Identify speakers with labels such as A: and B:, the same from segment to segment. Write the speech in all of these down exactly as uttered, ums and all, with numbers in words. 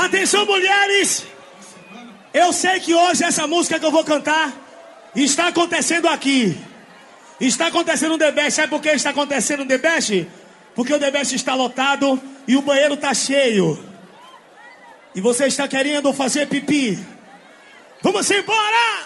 A: Atenção, mulheres! Eu sei que hoje essa música que eu vou cantar está acontecendo aqui. Está acontecendo um debate. Sabe por que está acontecendo um debate? Porque o debate está lotado e o banheiro está cheio. E você está querendo fazer pipi. Vamos embora!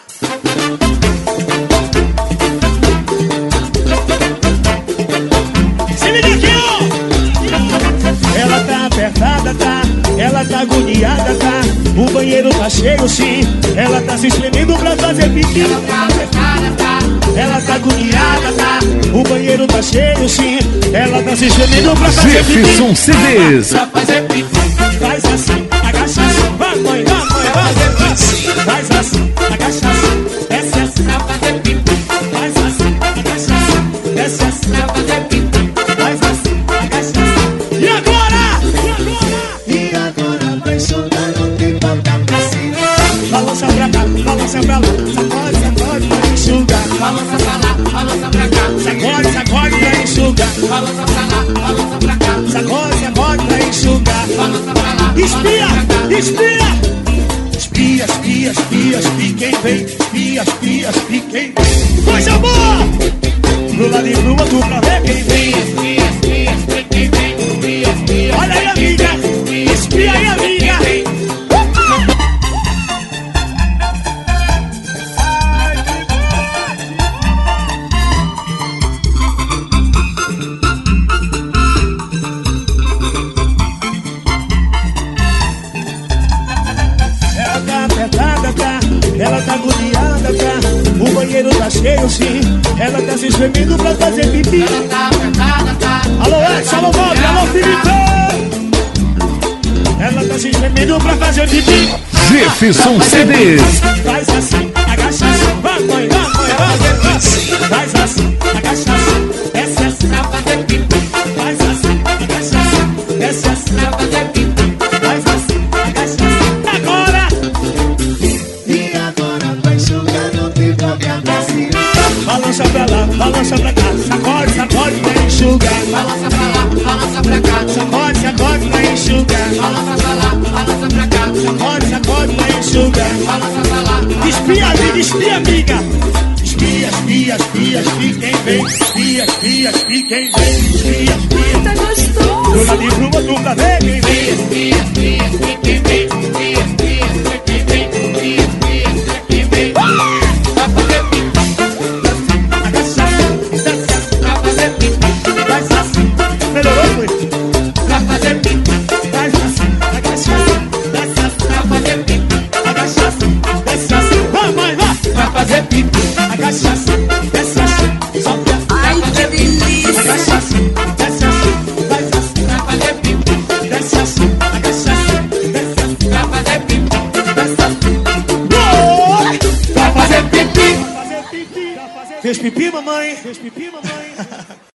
A: Se liga aqui, ó! Ela tá apertada, tá? Ela tá agoniada, tá? O banheiro tá cheio, sim. Ela tá se espremendo pra fazer pipi. Ela tá apertada, tá? Ela tá agoniada, tá? O banheiro tá cheio, sim. Ela tá se espremendo pra fazer pipi.
B: Jefferson C Ds.
A: Pra fazer pipi. Faz assim, agacha assim. Vai, mãe, vai, mãe, vai. Faz assim, agacha assim. Desce assim, pra fazer pipi. Faz assim, agacha assim. Desce assim, pra fazer pipi. Faz assim, agacha assim. E agora? E agora vai soltar, não tem volta pra cima. Balança pra cá, balança pra lá. Sacode, sacode pra enxugar. Balança pra lá, balança pra cá. Sacode, sacode pra enxugar. Balança pra lá, balança pra cá. Sacode, sacode pra enxugar. Balança pra lá. Espia, espia. Espia, espia, espia, espia quem vem. Espia, espia, espia quem vem. Coisa boa! Pro lado e pro outro pra ver quem vem. Espia, espia, espia quem vem. Espia, espia. Olha aí, amiga. Espia aí, amiga. Ela tá apertada, tá? Ela tá agoniada, tá? O banheiro tá cheio, sim. Ela tá se espremendo pra fazer pipi. Ela tá apertada, tá? Alô, Edson, alô, Bob, alô, Felipe. Ela tá se espremendo pra fazer pipi.
B: Jefferson C Ds.
A: Faz assim, agacha assim. Vai, mãe, vai, mãe, vai. Faz assim, agacha assim. Desce assim, pra fazer pipi. Faz assim, agacha assim. Desce assim, pra fazer pipi. Faz assim, agacha assim. Agora! E agora vai enxugar, não tem qualquer pra cima. Balança pra lá, balança pra cá. Sacode, sacode pra enxugar. Balança pra lá, balança pra cá. Sacode, sacode pra enxugar. Balança pra lá, balança pra cá. Sacode, sacode pra enxugar. Balança pra lá. Espia, amiga, espia, amiga. Espia, espia, espia, espia quem vem. Espia, espia, espia quem vem. Espia, espia.
C: Tá gostoso.
A: Do lado e pro outro pra ver quem vem.
C: Espia, espia, espia quem vem. Espia, espia, espia quem vem. Espia, espia, espia quem vem. Pra fazer pipi.
A: Agacha assim, desce assim.
C: Pra fazer pipi.
A: Faz assim. Melhorou, foi?
C: Pra fazer pipi.
A: Faz assim, agacha assim. Desce assim.
C: Pra fazer pipi.
A: Agacha assim, desce assim. Vai, mãe, vai.
C: Pra fazer pipi.
A: Agacha assim, desce assim. Sobe assim.
C: Ai, que delícia.
A: Agacha assim, desce assim. Faz assim.
C: Pra fazer pipi.
A: Desce assim, agacha assim. Desce assim.
C: Pra fazer pipi.
A: Desce assim. Boa!
C: Pra fazer pipi.
A: Fazer pipi. Fez pipi, mamãe? Fez pipi, mamãe?